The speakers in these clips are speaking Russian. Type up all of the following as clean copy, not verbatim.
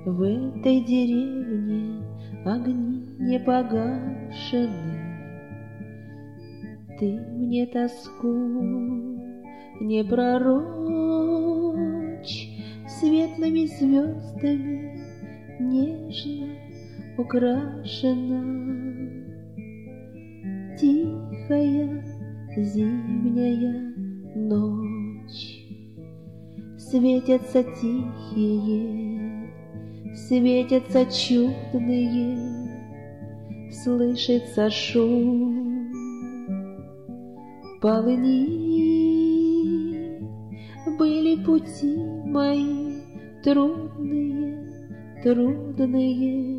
В этой деревне огни не погашены. Ты мне тоску не пророчь, светлыми звездами нежно украшена. Тихая зимняя ночь, светятся тихие, светятся чудные, слышится шум полыни. Были пути мои трудные, трудные,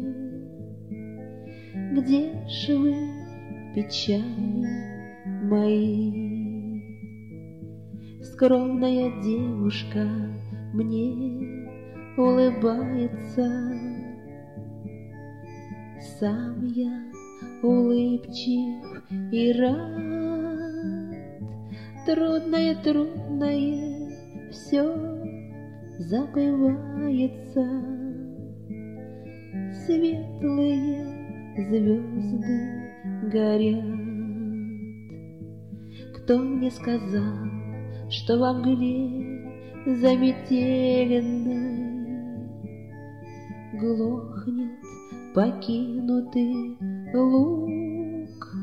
где ж вы, печали мои? Скромная девушка мне улыбается, сам я улыбчив и рад. Трудное, трудное все забывается, светлые звезды горят. Кто мне сказал, что во мгле заметеленной глохнет покинутый луг?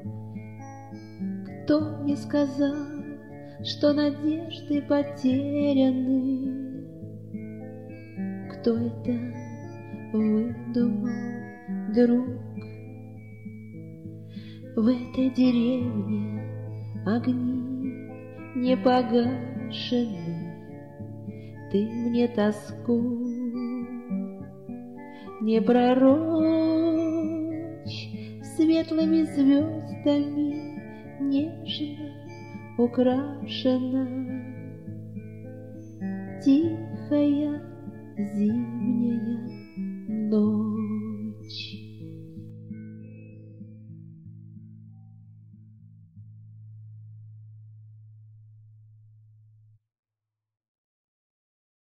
Кто мне сказал, что надежды потеряны? Кто это выдумал, друг? В этой деревне огни не погашены. Ты мне тоску не пророчь, светлыми звездами нежно украшена. Тихая зимняя ночь.